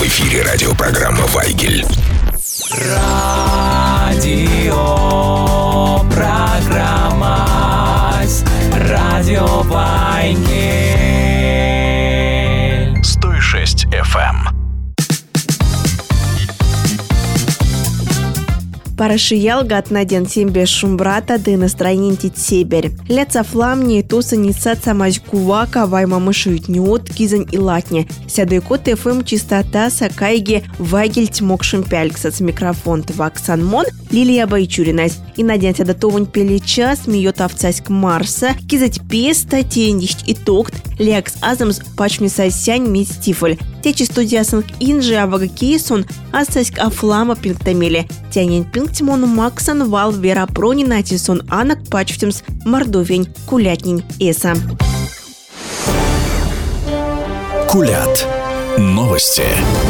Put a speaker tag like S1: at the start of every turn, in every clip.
S1: эфире радиопрограмма «Вайгель».
S2: Радиопрограмма «Радио Вайгель».
S1: 106 FM.
S3: Парашиял гатнаден сембе шумбрата ды настроение титсебер. Леца фламни туса нисат самаж кувака вайма мышуют неот кизан и латне. Сядайкот ФМ чистота сакайги Вайгель тьмок шимпялькса с микрофон Тваксан Мон Лилия Байчуринась. И наден сядатовань пелича смеет овцаськ Марса кизать песта тенищ и токт лекс азамс пачмисасянь мистифоль. Течи студиясынг инжи авагакейсон асаськ афлама пинктамели. Тянен пинктимону максан вал вера пронина тисон анак пачвтимс мордовень кулятнин эса.
S1: Кулят. Новости.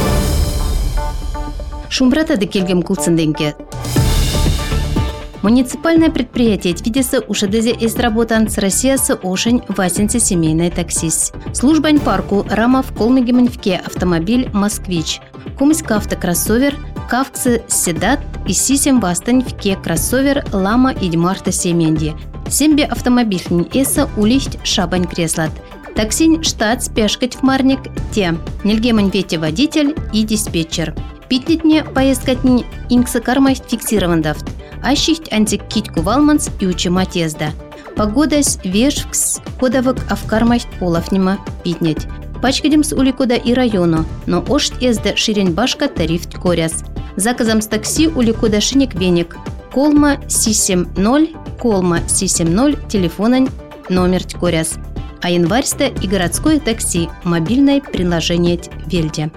S4: Шумбрата декельгем кулценденке. Муниципальное предприятие Твидеса ушедезе эстработан с Россиясы ошень васенце семейной таксис. Службань парку рамов колмегеменвке автомобиль «Москвич». Кумська автокроссовер, кавксы седат и сисем вастаньвке кроссовер лама идьмарта семенди. Сембе автомобильнин эса улихть шабань креслат. Таксинь штат спешкать в марник те. Нельгемань вете водитель и диспетчер. Питнитне поездкатнин инкса кармай фиксировандафт. Ащихть антик китьку валманс и учимать езда. Погодась вешвкс кодовок авкармасть половнима питнять. Пачкадемс уликода и району, но ошт езда ширень башка тариф коряс. Заказом с такси уликода шиник веник. Колма Си-70, Колма Си-70, телефонань номер коряс. А январьста и городское такси, мобильное приложение Вельде.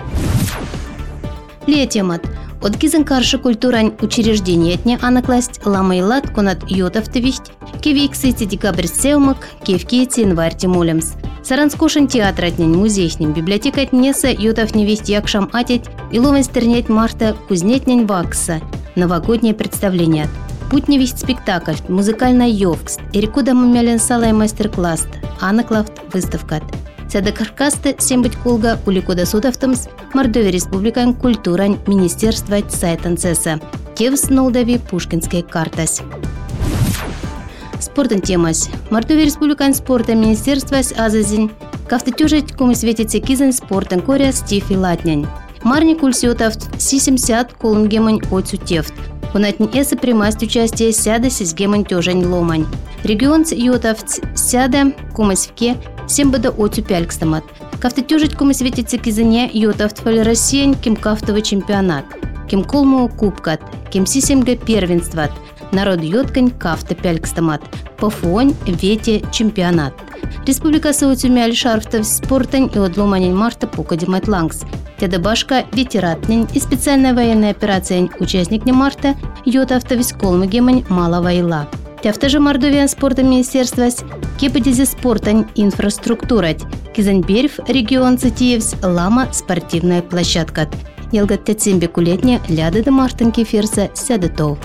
S4: Летемат. От кизен каршы культурань учреждение тне анакласть ламайлат конат йотовтывихть, кевик сыти декабрь сеумак, кевкети январь тимолемс. Саранскошен театратнень, музейнем, библиотека тнеса йотовневихть якшам атить, и ловенстернять марта кузнетнень вакса, новогоднее представление. Путневихть спектакль, музыкальная йовкст, эрикода мумялен салай мастер-класс, анаклафт выставкат. Сяда каркасты сембыть колга уликода судавтымс Мордовия республикан культурань министерства сайтан цеса. Кевс нолдави пушкинской картась. Спортын темась. Мордовия республикан спорта министерствась азазин. Кафтатюжить кому светится кизен спортын коря стиф и латнянь. Марни кульсиотавт си-70 колунгемань оцютевт. Понатнь эса примасть участие сяда сизгемань тёжань ломань. Регион йотавт сяда кумасвке сембада оцюпялькстамат. Кафтатюжить кому светится кизене йотавт фали Россиян кем кафтовый чемпионат. Кем колму кубкат, кем си-7г первенстват. Народ йоткань кафта пялькстамат. Пофуонь вете чемпионат. Республика Саутюмяль шарфтов спортань и отломанень марта покадимать лангс. Тедабашка ветератнень и специальная военная операция участник марта йотавтовис колмыгемань малого ила. Тяфтажа Мордовия спорта министерствась кепадизи спортань инфраструктурать. Кизаньберев регион Цитиевс лама спортивная площадка. Елгат тяцимбе кулетня ляды да мартанки ферса сядетов.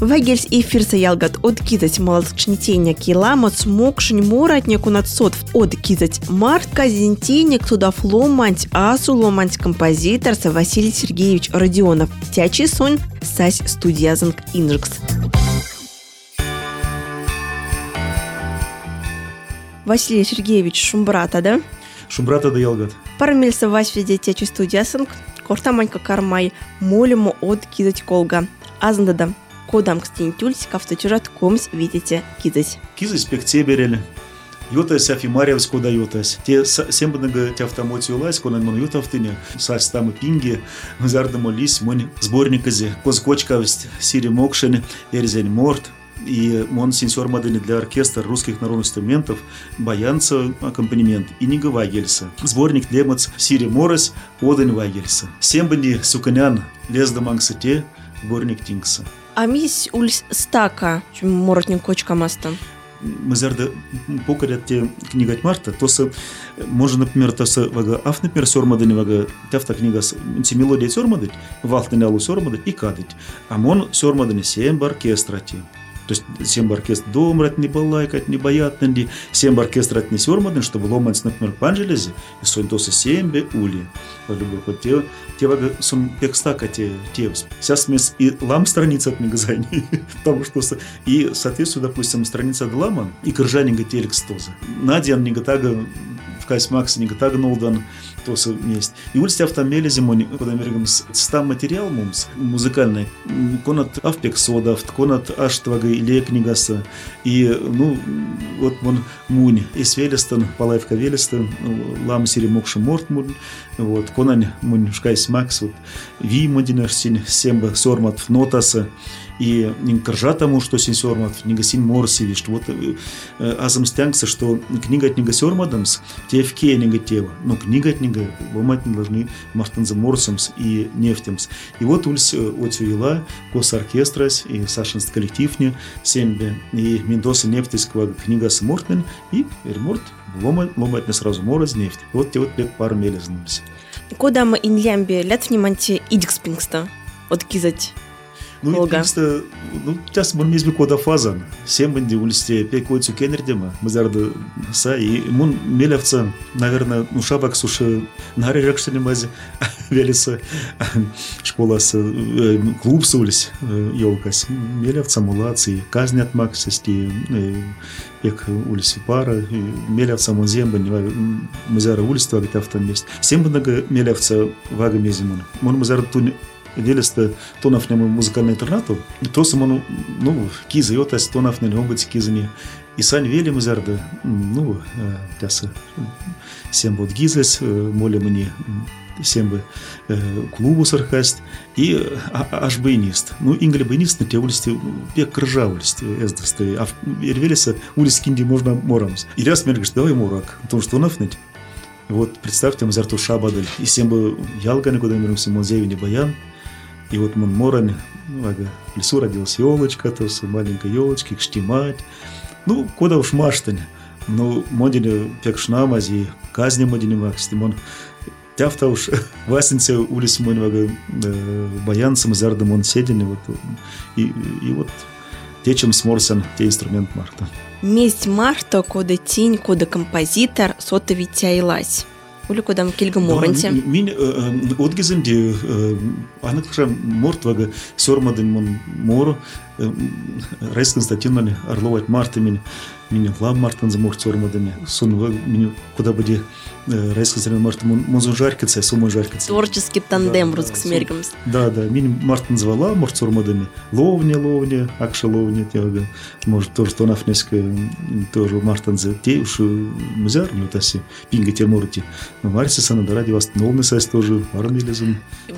S3: Вагельс эфирса ялгат от кизать малоскшнитенья киламоц мокшень моратняку над сот от кизать март казентенек туда фломанть асу ломанть композиторса Василий Сергеевич Родионов. Тячи сон сась студиязанг инжикс. Василий Сергеевич Шумбрата, да?
S5: Шумбрата да ялгат.
S3: Парамельса Вась виде тячи студиязанг. Кортаманька кармай молему от кизать колга. Азндада. Кодам кстентюльс кавточурат комс видите кизать.
S5: Кизать пектеберели. Ютась афимаревс куда ютась. Те сембнага те автомотию лась, кона мон ютавтыне. Сась там пинги, зардamo лись мон сборниказе. Козкочкавсть сири мокшене, эрзень морт. И мон сенсор модели для оркестра русских народных инструментов, баянца, аккомпанемент и Нига Вагельса. Сборник лемац Сири Морос, Оден Вагельса. Сембани Суканян, Лезда Мангсате, сборник Тингса.
S3: А мисс Ульс Стака, моротник кочка маста.
S5: Мы зарда покорят те книга Марта, то са, можно, например, то са вага аф, например, сормадень вага, тавта книга си мелодия сормадень, валтенялу сормадень и кадыть. А мон сормадень семба оркестрати. То есть семба оркестр домрать не балайкать, не боятненди, семба оркестрать не сормадень, чтобы ломать, например, панжелези, и сон то са сембе ули. Вот те вага сон пекстака те вся смесь и лам страница от мегазайни, потому что и соответственно, допустим, страница от лама и крыжанига телекс тоже. Надя негатага в кайс Макс негатага нолдан тоже есть. И улицы автомели зимой, куда мы говорим, стам материал мумс музыкальный, конат авпек содав, конат аштвага или книгаса. И ну вот он мунь и свелестан, палайвка велестан, лам сири мокши морт мунь, вот конань мунь шкайс Макс вот ви модинерсин семба сормат нотаса. И не тому, что син сормат, не гасин морсиви, что вот азам стянгся, что книга от нега сормадамс, те в ке нега тева, но книга от нега ломать не должны мартанза морсамс и нефтемс. И вот ульс отюила кос оркестрас и сашинст коллективне сембе и мендоса нефтиского книга с мортен и эрморт ломать не сразу мороз нефть. Вот те вот пек пар мелезнамс.
S3: Куда мы инлямбе лет внимание идикспингста от кизать.
S5: Ну, просто, сейчас мы не кода фазан. Всем банди улисте пекойцу кенердема. Мы зарда са и мун мелевца, наверное, шабак суши нари рекшени мази велиса школа с клуб сулись елкас мелевца мулацы казнят максисти пек улиси пара мелевца мунзем банди мы зара улиста где там есть. Всем банга мелевца вага мезимун. Мон мы зарда тун велеста тонов нему музыкальный интернату, то самому, киза йотас тонов на нем быть кизани. И сань вели мы зарда, тяса, всем вот гизес, моля мне, всем бы клубу саркаст, и аж бейнист. Ингли бейнист на те улисти, пек крыжа улисти, эздасты, а велеса улис кинди можно морамс. И раз мне говоришь, давай морак, потому что тонов ныть. Вот представьте, мы зарту шабадаль, и всем бы ялганы, куда мы всему зевени баян. И вот мон морань, в лесу родилась елочка, то есть маленькая елочка, кштимать. Куда уж маштань. Модили пекшна мази, казни модили максти. Мон тяфта уж васенце улис мон баянцем зардом он седени. Вот и вот течем сморсен те инструмент марта.
S3: Месть марта, кода тень, кода композитор, сота витяйлась. Ули кодам кильга моранте.
S5: Мин отгизенди анакша мортвага сормаден мон моро Райс Константиновна Орлова марта меня влам мартан за морт сормадами. Сон меня куда бы Райс Константиновна марта мон жаркица, сумма жаркица.
S3: Творческий тандем русских смергом.
S5: Да, меня мартан звала морт сормадами. Ловня, акша ловня, тяга. Может тоже то нафнеска тоже мартан за те уж музяр не утаси пинга те морти. Но Марси сана ради вас новный сайт тоже армилизм.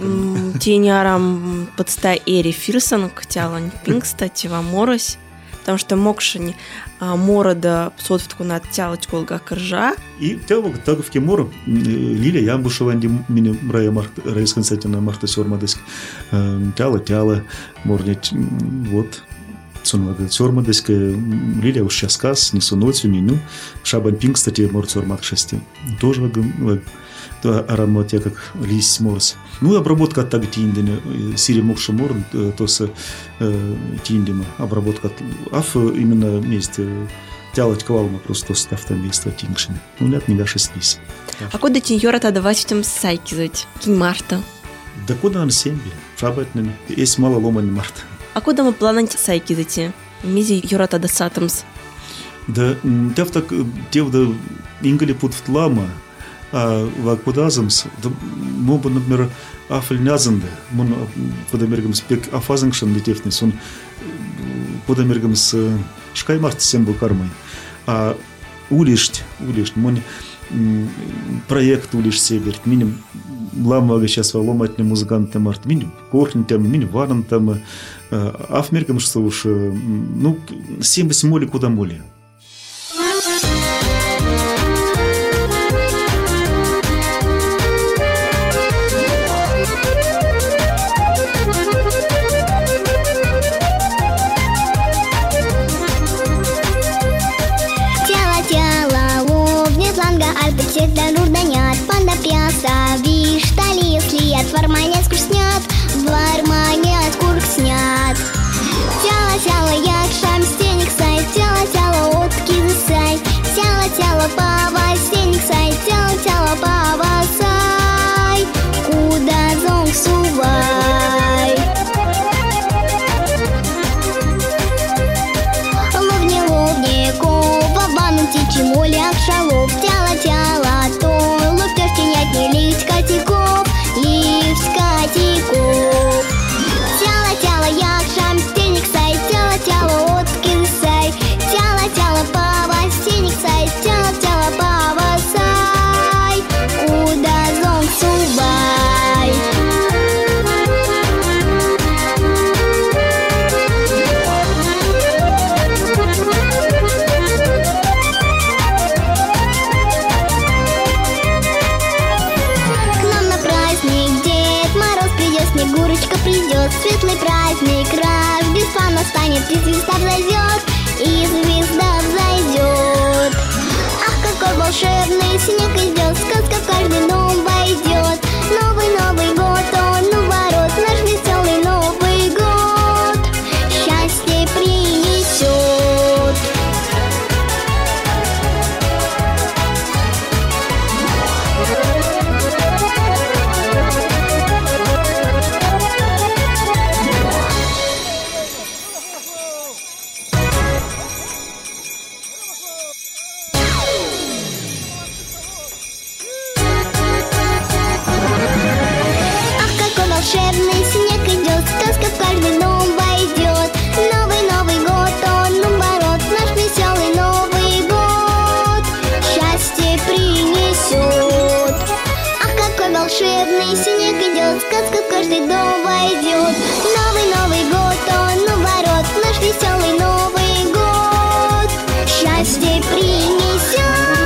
S3: Тенярам подста эри фирсан ктялан пинг кстати вам морось. Потому что мокшень морода сотвтку на тялочку лга кржа.
S5: И тяго таговки моро Лилия Ямбушеванди меня брая Райс Константиновна Марта Сормадыск тяла морнить вот Сунвага Сормадыск Лилия уж сейчас не сунуть не шабан пинг кстати мор Сормат 6 тоже то аромате как лист морс. Ну и обработка так тиндене, сири мокши морн, то с тиндема обработка. Аф именно вместе тялать квалма просто ставтамейство тингшин. Ну нет, не гаши снись.
S3: А куда тиньора-то давать в тем сайкизать? Кинь марта.
S5: Да куда нам семьи? Шабатными. Есть мало ломани марта.
S3: А куда мы планать сайкизать? Мизи юрата да сатамс.
S5: Да, тев так, тев да ингали пут в тлама, а вакудазамс, да моба, например, афельнязанде, мон подамергамс пек афазангшан летевнис, он подамергамс шкаймарт сембу кармой, а улишт, мон проект улиш себерт, миним ламага сейчас ломать не музыканты март, миним корни там, миним варан там, афмергам что уж, ну, сембась моли куда моли.
S6: Всегда рурданят, панда пьяса, виш, тали, слият, варманят, скур снят, варманят, курк снят. Тяла, як шам, стеник сай, тяла, отки засай, тяла, пава, стеник сай, тяла, пава, сай, куда зонг сувай. Ловни, кова, бану, тичи, моляк, шалов, тяла, то лупёшь тенять не лифт катиков, тяла, як шам, стеник сай, тяла, отки сай, тяла, пава, стеник сай, тяла, пава, сай, куда зонг сувай. Снегурочка придет, светлый праздник, раз без плана станет, и звезда взойдет, и звезда взойдет. Ах, какой волшебный снег идет, сказка в каждый дом войдет. Новый год, он у ворот, наш веселый Новый год счастье принесет. Волшебный снег идет, сказка в каждый дом войдет. Новый год, он у ворот, наш веселый Новый год счастье принесет. Ах, какой волшебный снег идет, сказка в каждый дом войдет. Новый год, он у ворот, наш веселый Новый год счастье принесет.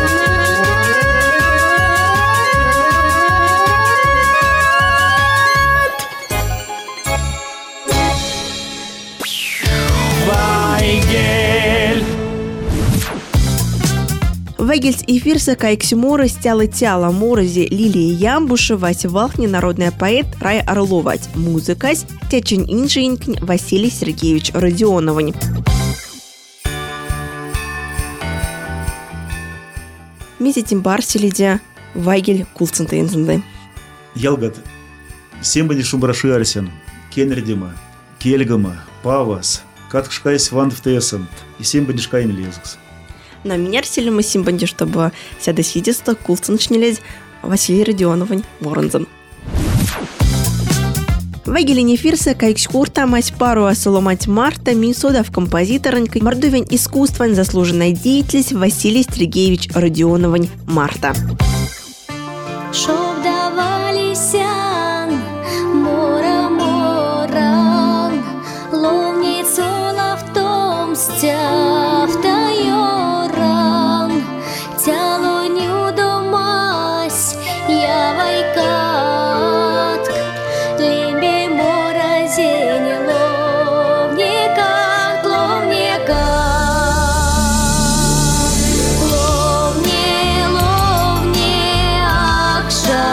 S3: Вегельс эфирса кайксюмора стяла тяла морози Лилия Ямбуша, Вася Вахни, народная поэт Рая Орловать, музыкась течен инженькнь Василий Сергеевич Родионовань. Мизитим барселидя Вайгель Кулцентейнзенды.
S5: Ялгат, сембани шумбраши арсен, кенердима, кельгама, павас, каткшкайс вандвтесен, и сембани шкайн лезгс.
S3: На меня рсили мы симбанди, чтобы сяда сидисто Кулценчнелезь Василий Родионовань Воронзен. Вайгели нефирса кайкшкурта мать пару асоломать Марта Минсодов композиторонькой мордовень искусствен заслуженная деятельность Василий Сергеевич Родионовань Марта.
S6: Шов давалися мора-моран, ловницу лавтом стяв тайоран, тяло ню домась я вайкатк, лембе мора зене ловника. Ловне, акша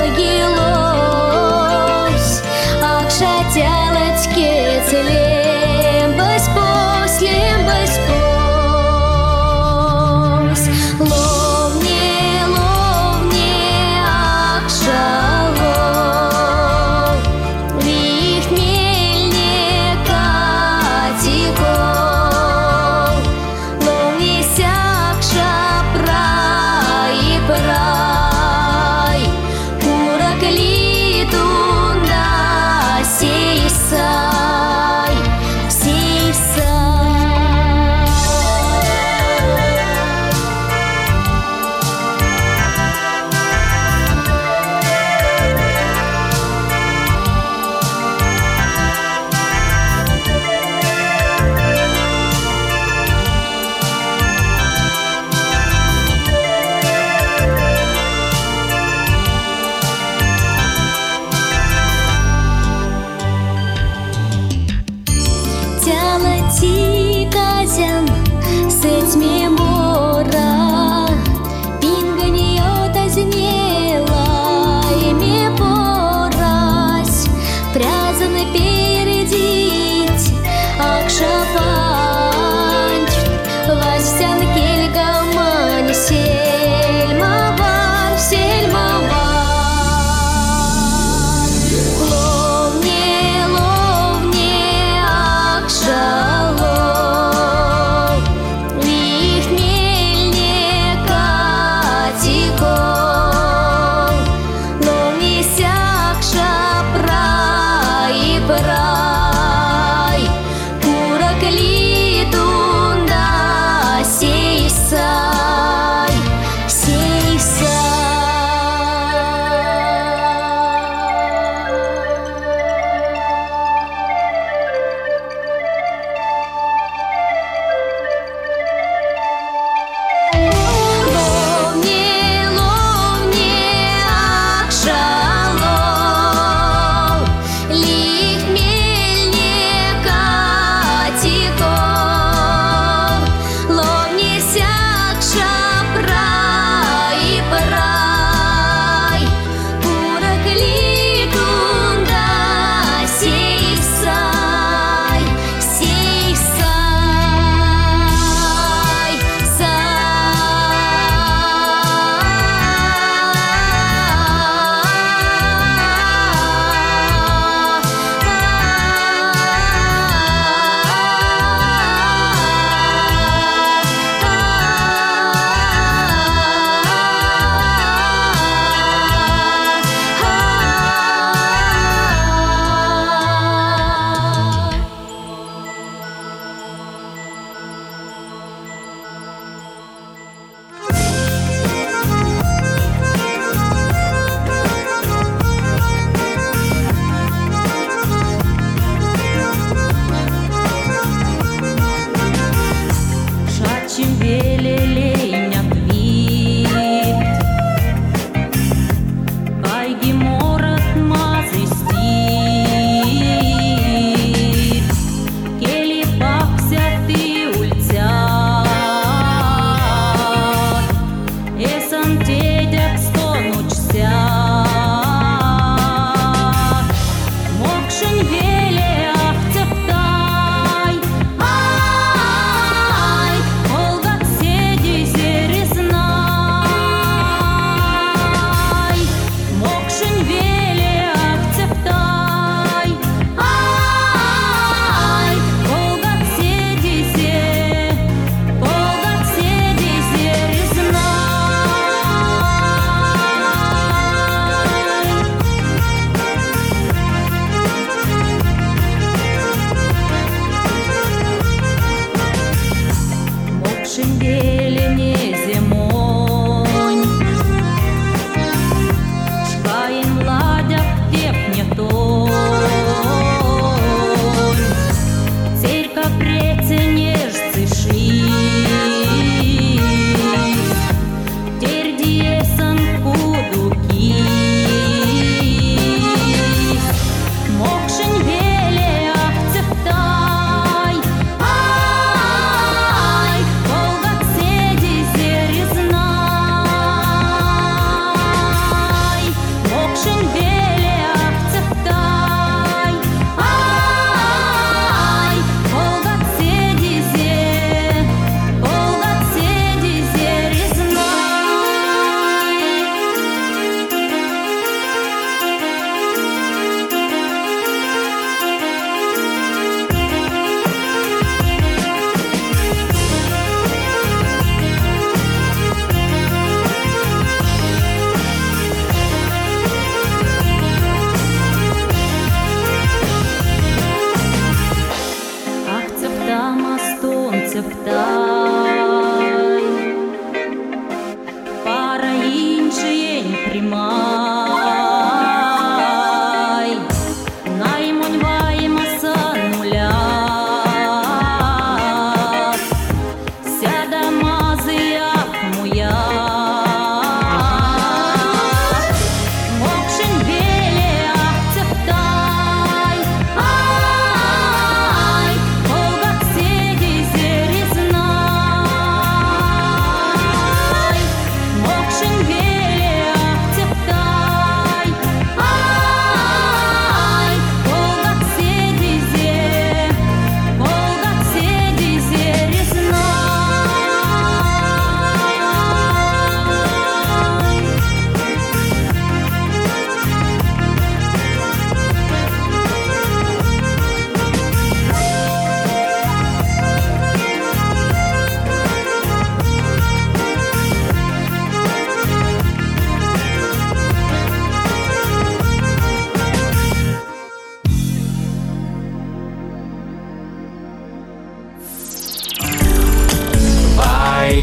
S7: гилос, акша тялочки целем, боспос, лем боспос. Ловне, акша лов, вих мельне катиков, ловне сякша прай, курак литунда сейсай, тялати казян, сетьми мора, пингани отазнела, ими порась, прязаны передить, акшапанч, вастян кельгамань, сельмаван, ловне, акшалов, вих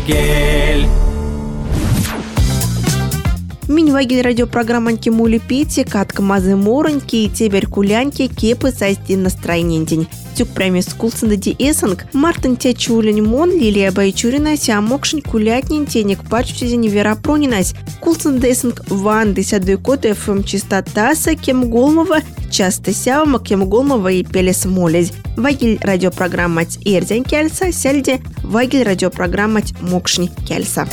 S2: Вайгель.
S3: Минь-вайгель радиопрограмма Кимули Пити, катка мазы мороньки и тебер куляньки кепы сайстин настроение день. Тюк прямо скулсан да эсанг, Мартин Тячулин Мон, Лилия Байчурина, Сямокшин кулятнин тенек пачуся невера пронинась. Кулсан да эсанг ван десятый код ФМ чистотаса, кем голмова, часто сяма, кем голмова и пелес молезь. Вайгель радиопрограмма Эрзянь Кельса, сельде, вайгель радиопрограмма Мокшни Кельса.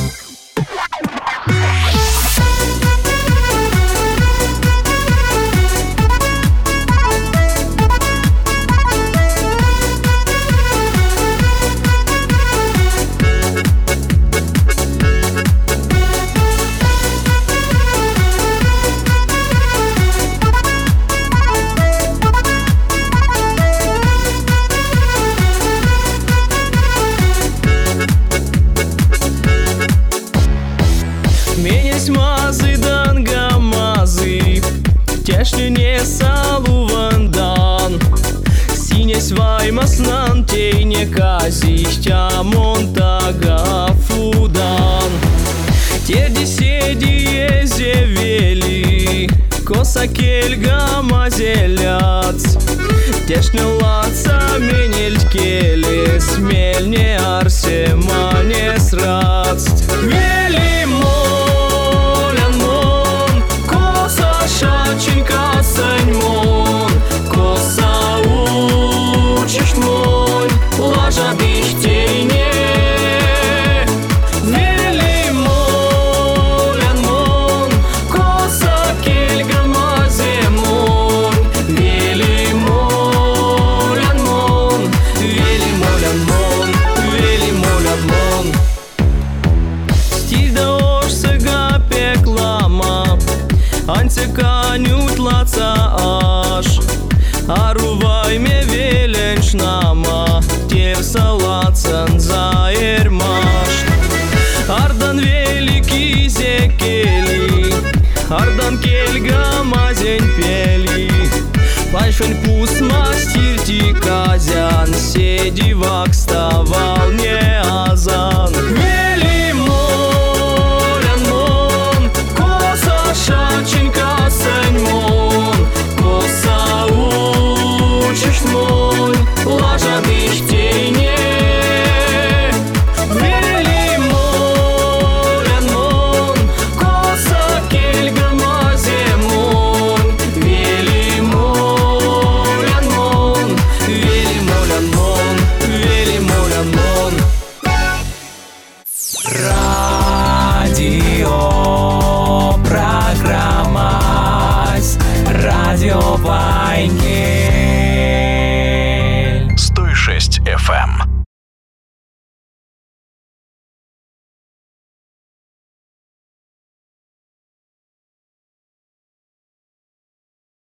S8: Тешлене салувандан, синес ваймаснан тейне казища монтага фудан. Терди седие зевели, коса кельга мазеляц. Тешне лаца менель келе, смельне арсе манес рац. Вели молян мон, коса шаченька сань мон, коса учишь мон, лажа биштейне. Вели молян мон, коса кельга мазе мон, вели молян мон, вели молян мон, вели молян мон. Стиль да ош сега пеклама, анце канют лаца аш, арувай ме веленш нама, терса лацан за эрмаш. Ардан великий зекели, ардан кельга мазень пели, пальшень пус мастирти казян, седи вак ставал не азан. Вели молян мон, коса шаченька сань мон, коса учишь мон.